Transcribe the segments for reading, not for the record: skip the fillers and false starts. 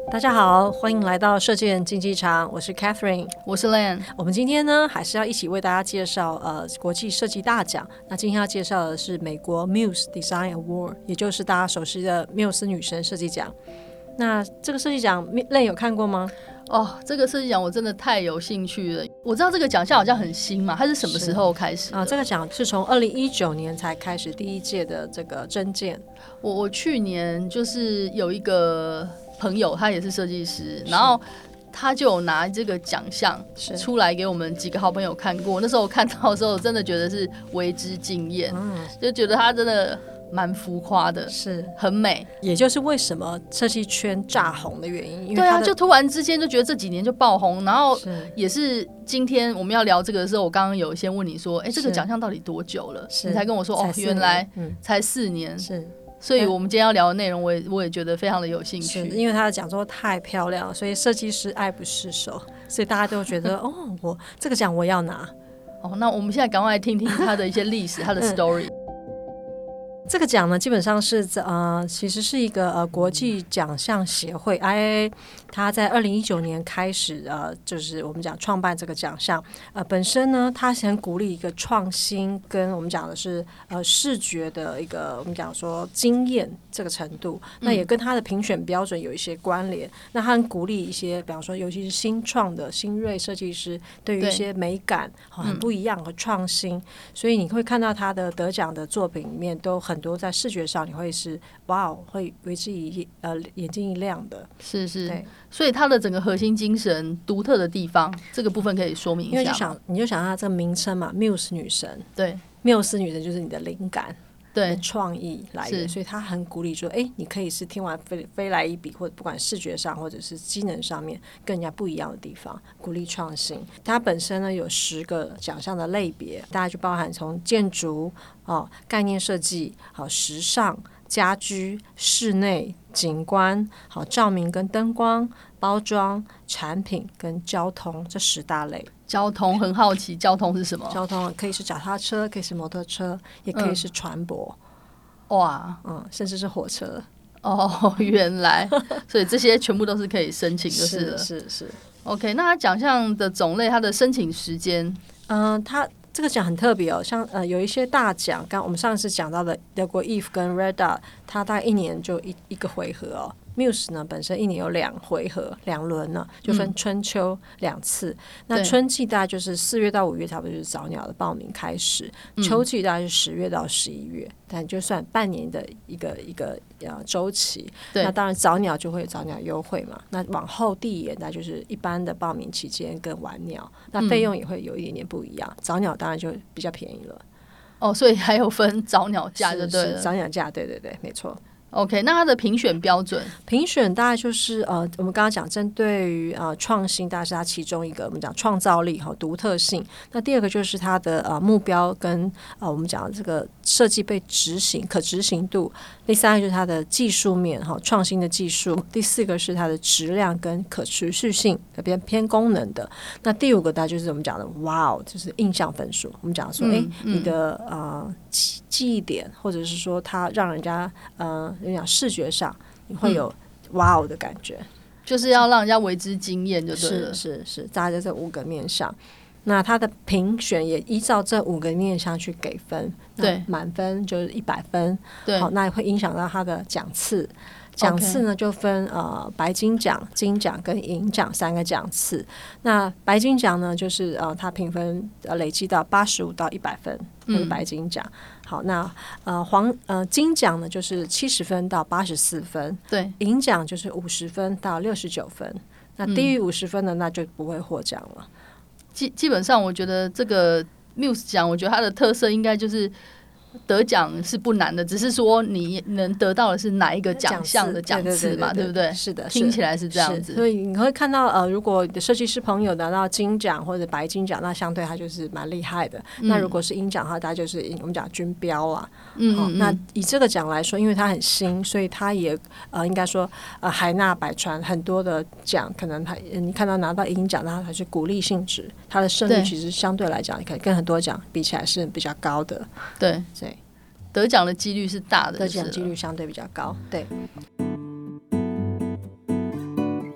大家好，欢迎来到射箭竞技场，我是 Catherine， 我是 Lan。 我们今天呢还是要一起为大家介绍国际设计大奖。那今天要介绍的是美国 Muse Design Award， 也就是大家熟悉的缪斯女神设计奖。那这个设计奖 Lan 有看过吗？ 这个设计奖我真的太有兴趣了。我知道这个奖项好像很新嘛，它是什么时候开始的？ 这个奖是从2019年才开始第一届的这个征件。 我去年就是有一个朋友，他也是设计师，然后他就有拿这个奖项出来给我们几个好朋友看过。那时候我看到的时候，真的觉得是为之惊艳，就觉得他真的蛮浮夸的， 是很美， 也就是为什么设计圈炸红的原因。因为对啊，就突然之间就觉得这几年就爆红，然后也是今天我们要聊这个的时候，我刚刚有先问你说，这个奖项到底多久了？你才跟我说原来才4年， 是。 所以我们今天要聊的内容我也觉得非常的有兴趣， 因为他的讲座太漂亮了，所以设计师爱不释手，所以大家都觉得我这个奖我要拿。 那我们现在赶快来听听他的一些历史，他的 story。 这个奖呢，基本上是其实是一个国际奖项协会 IAA， 它在2019年开始就是我们讲创办这个奖项。本身呢，它很鼓励一个创新，跟我们讲的是视觉的一个我们讲说经验这个程度，那也跟它的评选标准有一些关联。那它很鼓励一些，比方说尤其是新创的新锐设计师，对于一些美感很不一样和创新，所以你会看到他的得奖的作品里面都很多在视觉上你会是会为之眼睛一亮的。 是对，所以它的整个核心精神独特的地方，这个部分可以说明一下吗？ 因为你就想它这个名称嘛，Muse 女神， 对， 缪斯女神就是你的灵感， 对， 创意来源，所以他很鼓励说，你可以是听完飞来一笔，或者不管视觉上或者是机能上面跟人家不一样的地方，鼓励创新。它本身呢有10个奖项的类别，大家就包含从建筑、概念设计、时尚、家居、室内、景观、照明跟灯光、包装、产品跟交通这10大类。 交通很好奇，交通是什么？ 交通可以是脚踏车，可以是摩托车，也可以是船舶，甚至是火车。 原来，所以这些全部都是可以申请就是了。 是。 OK， 那它奖项的种类，它的申请时间， 它这个奖很特别像有一些大奖，刚我们上次讲到的德国 Eve 跟 Red Dot， 它大概1年就一个回合Muse 呢本身1年有2回合2轮呢，就分春秋2次。那春季大概就是4月到5月，差不多就是早鸟的报名开始。秋季大概是10月到11月，但就算半年的一个周期。那当然早鸟就会有早鸟优惠嘛。那往后递延那就是一般的报名期间跟晚鸟，那费用也会有一点点不一样。早鸟当然就比较便宜了。 所以还有分早鸟价就对了。 是早鸟价，对，没错。 OK， 那它的评选标准？ 评选大概就是我们刚刚讲针对于创新，大概是它其中一个我们讲创造力和独特性。那第二个就是它的目标跟我们讲这个设计被执行可执行度。第三个就是它的技术面创新的技术。第4个是它的质量跟可持续性，偏功能的。那第5个大概就是我们讲的就是印象分数。我们讲说你的记忆点，或者是说它让人家视觉上你会有的感觉， 就是要让人家为之惊艳就对了。 是，大概在这5个面上。那它的评选也依照这5个面向去给分，对，满分就是100分，对，那也会影响到它的奖次。奖次呢就分白金奖、金奖跟银奖3个奖次。那白金奖呢就是它评分累积到85到100分，就是白金奖。好，那金奖呢就是70分到84分，对，银奖就是50分到69分。那低于50分的那就不会获奖了。 基本上我觉得这个 Muse 奖，我觉得它的特色应该就是得奖是不难的，只是说你能得到的是哪一个奖项的奖次嘛，对不对？ 是的， 听起来是这样子。 所以你会看到如果你的设计师朋友拿到金奖或者白金奖，那相对他就是蛮厉害的。那如果是银奖的话，它就是我们讲军标啊。那以这个奖来说，因为它很新，所以它也应该说海纳百川，很多的奖可能你看到拿到银奖，那它是鼓励性质，它的胜率其实相对来讲，可以跟很多奖比起来是比较高的。 对。得奖的几率是大的， 得奖几率相对比较高。对。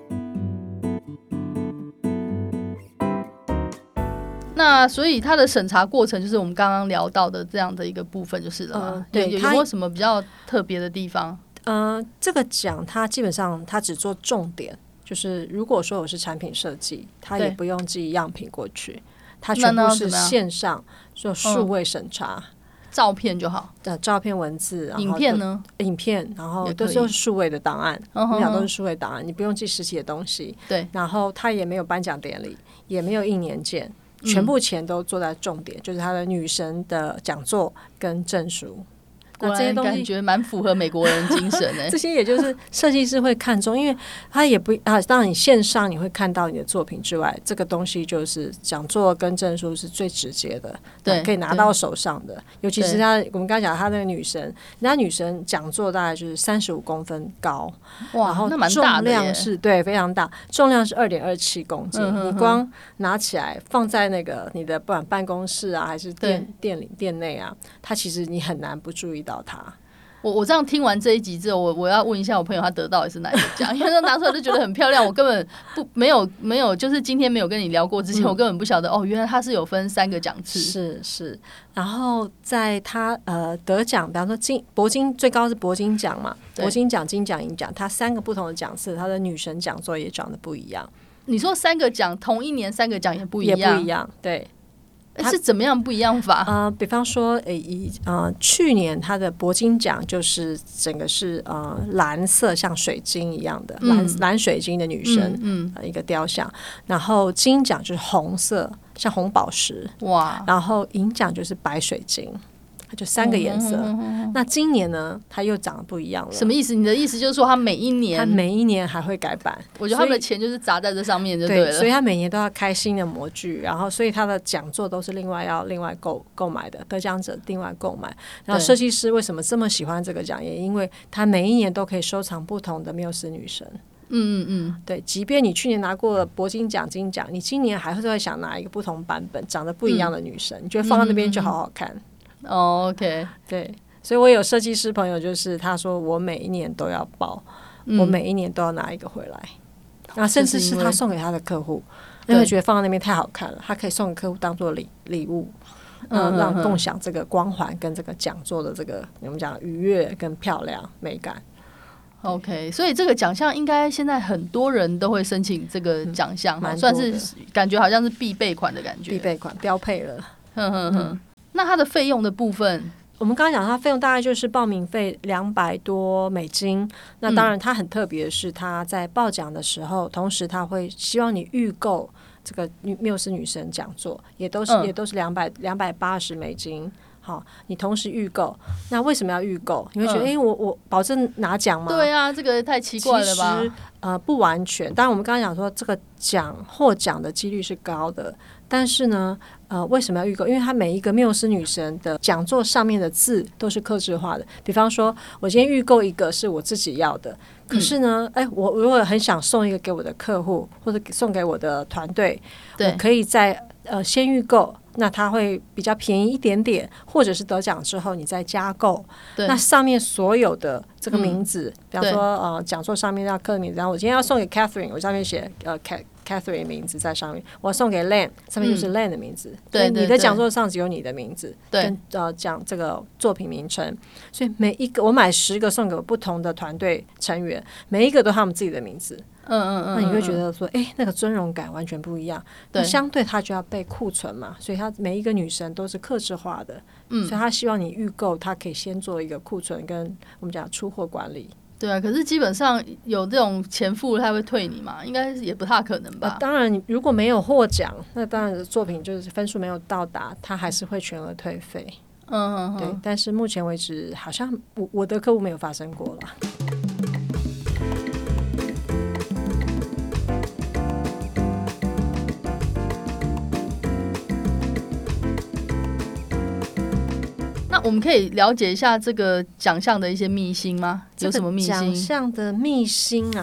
那所以它的审查过程就是我们刚刚聊到的这样的一个部分就是了吗？ 对， 有没有什么比较特别的地方？ 这个奖它基本上它只做重点，就是如果说我是产品设计，它也不用寄样品过去，它全部是线上做数位审查。 照片就好， 照片、文字，然后影片呢？ 影片，然后都是数位的档案，我们讲都是数位档案，你不用寄实体的东西。 对， 然后他也没有颁奖典礼，也没有印年鉴，全部钱都做在重点，就是他的女神的讲座跟证书。 果然感觉蛮符合美国人精神的。 这些也就是设计师会看中，因为他也不当然你线上你会看到你的作品之外，这个东西就是讲座跟证书是最直接的，对，可以拿到手上的。尤其是我们刚才讲他那个女神，人家女神讲座大概就是35公分高， 哇， 然后那蛮大的耶， 重量是对非常大，重量是2.27公斤，你光拿起来放在那个你的不管办公室啊还是店内啊，它其实你很难不注意到它。 我这样听完这一集之后，我要问一下我朋友他得到的是哪一个奖，因为他拿出来就觉得很漂亮，我根本没有，就是今天没有跟你聊过之前，我根本不晓得原来他是有分3个奖次， 是，然后在他得奖，比方说铂金最高是铂金奖嘛，铂金奖、金奖、银奖，他3个不同的奖次，他的女神讲座也长得不一样。 你说3个奖，同一年3个奖也不一样， 也不一样，对。 是怎么样不一样法？ 比方说，去年他的铂金奖就是整个是蓝色，像水晶一样的蓝水晶的女神，一个雕像。然后金奖就是红色，像红宝石，哇。然后银奖就是白水晶。就3个颜色，那今年呢，它又长得不一样了。 什么意思？你的意思就是说，它每一年还会改版？我觉得他们的钱就是砸在这上面就对了。 所以他每年都要开新的模具，然后所以他的讲座都是另外购买的，得奖者另外购买。然后设计师为什么这么喜欢这个奖？也因为他每一年都可以收藏不同的缪斯女神。对，即便你去年拿过了铂金奖、金奖，你今年还会再想拿一个不同版本、长得不一样的女神，你觉得放在那边就好好看。 OK， 对，所以我有设计师朋友，就是他说我每一年都要报，我每一年都要拿一个回来，然后甚至是他送给他的客户，因为觉得放在那边太好看了，他可以送给客户当做礼物，让共享这个光环跟这个讲座的这个我们讲愉悦跟漂亮美感。 OK， 所以这个奖项应该现在很多人都会申请这个奖项，算是感觉好像是必备款的感觉， 必备款标配了。 那它的费用的部分， 我们刚刚讲它费用大概就是报名费$200多。那当然它很特别的是，它在报奖的时候，同时它会希望你预购这个缪斯女神讲座，也都是$280。好，你同时预购，那为什么要预购？你会觉得，我保证拿奖吗？ 对啊，这个太奇怪了吧？ 其实不完全。当然，我们刚刚讲说这个获奖的几率是高的，但是呢，为什么要预购？因为它每一个缪斯女神的讲座上面的字都是客制化的。比方说，我今天预购一个是我自己要的，可是呢，我如果很想送一个给我的客户，或者送给我的团队，我可以在先预购。那它会比较便宜一点点，或者是得奖之后你再加购。那上面所有的这个名字，比方说讲座上面要刻名字，然后我今天要送给 Catherine， 我上面写Catherine 名字在上面，我送给 Len 上面就是 Len 的名字。对，你的讲座上只有你的名字，跟讲这个作品名称。所以每一个我买10个送给不同的团队成员，每一个都他们自己的名字。那你会觉得说，那个尊荣感完全不一样。那相对它就要备库存嘛，所以它每一个女神都是客制化的。所以他希望你预购，它可以先做一个库存跟我们讲出货管理。 对啊，可是基本上有这种钱付他会退你嘛？应该也不太可能吧？ 当然，如果没有获奖，那当然作品就是分数没有到达，他还是会全额退费。对。但是目前为止，好像我的客户没有发生过了。 我们可以了解一下这个奖项的一些秘辛吗？有什么秘辛？ 奖项的秘辛啊，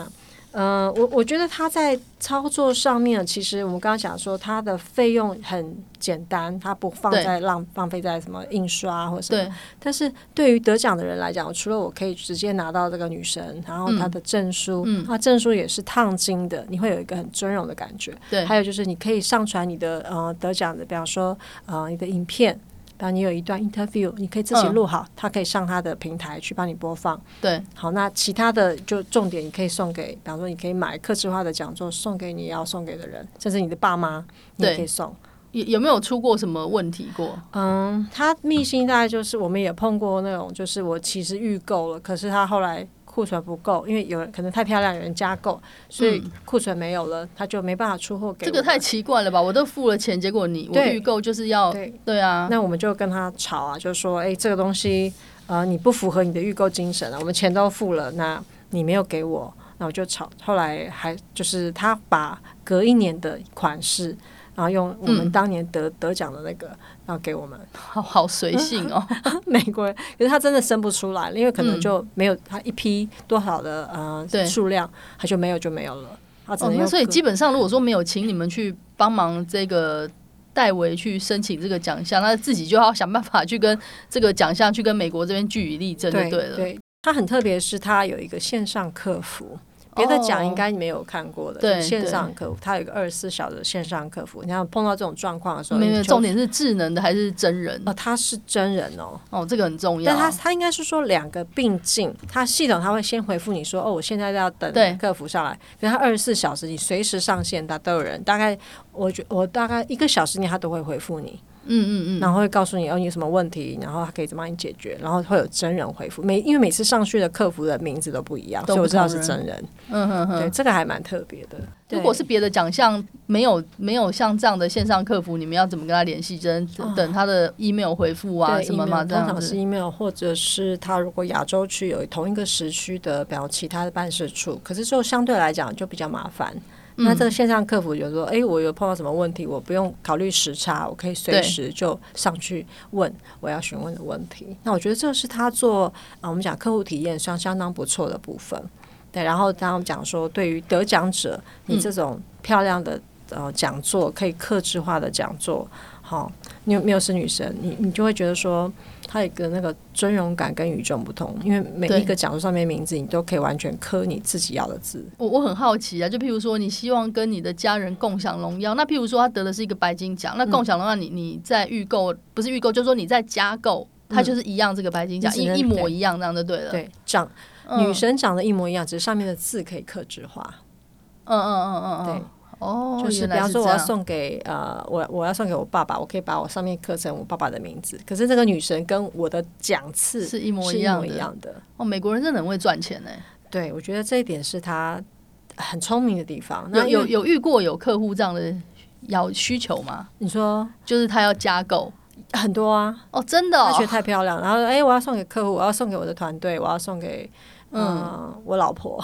我觉得它在操作上面，其实我们刚刚讲说它的费用很简单，它不放在浪费在什么印刷或什么。但是对于得奖的人来讲，除了我可以直接拿到这个女神，然后她的证书，她证书也是烫金的，你会有一个很尊荣的感觉。 对， 还有就是你可以上传你的得奖的，比方说你的影片。然后你有一段 interview， 你可以自己录好，他可以上他的平台去帮你播放。 对， 好，那其他的就重点，你可以送给，比方说你可以买客制化的讲座送给你要送给的人，甚至你的爸妈，你也可以送。 有没有出过什么问题过？ 他秘辛大概就是我们也碰过那种，就是我其实预购了，可是他后来库存不够，因为有人可能太漂亮，有人加购，所以库存没有了，他就没办法出货给我。 这个太奇怪了吧！我都付了钱，结果我预购就是要对啊， 那我们就跟他吵啊，就说这个东西你不符合你的预购精神啊，我们钱都付了，那你没有给我，那我就吵。后来还就是他把隔一年的款式。然后用我们当年得奖的那个，然后给我们， 好随性哦， 美国人，可是他真的生不出来，因为可能就没有他一批多少的数量，他就没有了。他只能那所以基本上如果说没有请你们去帮忙这个代为去申请这个奖项，那自己就要想办法去跟这个奖项去跟美国这边据理力争就对了。 对，他很特别是他有一个线上客服。别的奖应该没有看过的，就是线上客服，它有一个24小时的线上客服。你看碰到这种状况的时候， 没有重点是智能的还是真人？ 他是真人哦， 这个很重要。 但他应该是说两个并进，他系统他会先回复你说，我现在要等客服上来，可是他24小时你随时上线，他都有人。大概我大概1个小时内他都会回复你。然后会告诉你你有什么问题，然后他可以怎么帮你解决，然后会有真人回复。因为每次上去的客服的名字都不一样，所以我知道是真人。对，这个还蛮特别的。 如果是别的奖项没有像这样的线上客服，你们要怎么跟他联系？等他的 email 回复啊什么吗？ 通常是 email， 或者是他如果亚洲区有同一个时区的，比如其他的办事处，可是就相对来讲就比较麻烦。那这个线上客服就说我有碰到什么问题，我不用考虑时差，我可以随时就上去问我要询问的问题。那我觉得这是他做我们讲客户体验相当不错的部分。对，然后刚刚讲说对于得奖者，你这种漂亮的讲座，可以客制化的讲座，你没有是女神，你就会觉得说它有一个那个尊荣感跟与众不同，因为每一个讲座上面名字你都可以完全刻你自己要的字。 我很好奇啊，就譬如说你希望跟你的家人共享荣耀，那譬如说他得的是一个白金奖，那共享荣耀你在预购不是预购，就是说你在加购，它就是一样这个白金奖一模一样，这样就对了。 对，女神长得一模一样，只是上面的字可以客制化。对。就是比方说我要送给我要送给我爸爸，我可以把我上面刻成我爸爸的名字，可是这个女神跟我的奖次是一模一样的。美国人真的很会赚钱耶。 对，我觉得这一点是他很聪明的地方。 有遇过有客户这样的需求吗？ 你说就是他要加购很多啊。 真的他觉得太漂亮，然后我要送给客户，我要送给我的团队，我要送给我老婆。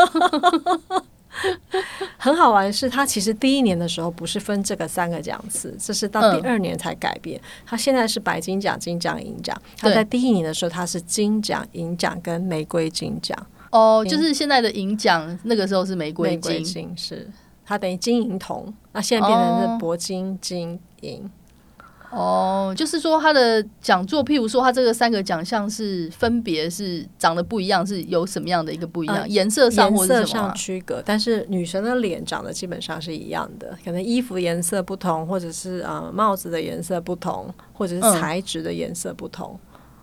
很好玩的是，他其实第一年的时候不是分这个3个奖次，这是到第2年才改变。他现在是白金奖、金奖、银奖。他在第1年的时候，他是金奖、银奖跟玫瑰金奖。 就是现在的银奖，那个时候是玫瑰金。 玫瑰金是他等于金银铜，那现在变成是铂金、金银。 就是说他的讲座，譬如说他这个3个奖项是分别是长得不一样，是有什么样的一个不一样？颜色上或者什么？ 颜色上区隔，但是女神的脸长得基本上是一样的，可能衣服颜色不同，或者是帽子的颜色不同，或者是材质的颜色不同。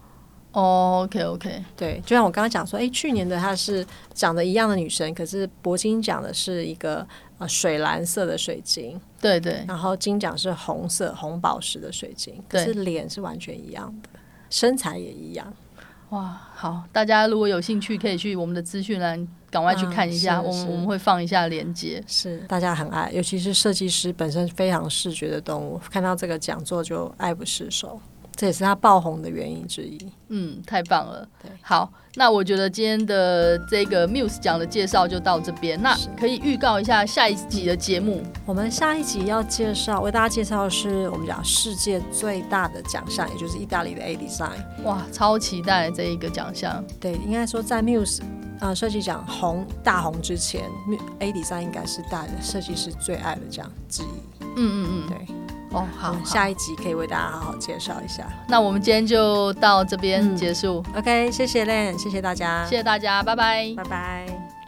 OK， 对，就像我刚刚讲说，去年的她是长得一样的女神，可是铂金奖的是一个水蓝色的水晶， 对， 然后金奖是红色红宝石的水晶，可是脸是完全一样的，身材也一样。 哇，好，大家如果有兴趣，可以去我们的资讯栏赶快去看一下，我们会放一下连结。 是，大家很爱，尤其是设计师本身非常视觉的动物，看到这个讲座就爱不释手。这也是他爆红的原因之一。 太棒了。好，那我觉得今天的这个 Muse 奖的介绍就到这边。那可以预告一下下一集的节目。 我们下一集要为大家介绍的是我们讲世界最大的奖项，也就是意大利的 A Design。 哇，超期待这一个奖项。 对，应该说在 Muse 设计奖大红之前 A Design 应该是大设计师最爱的奖之一。对。 好， 下一集可以为大家好好介绍一下。 那我们今天就到这边结束。 OK， 谢谢 Len， 谢谢大家， 谢谢大家，拜拜， 拜拜。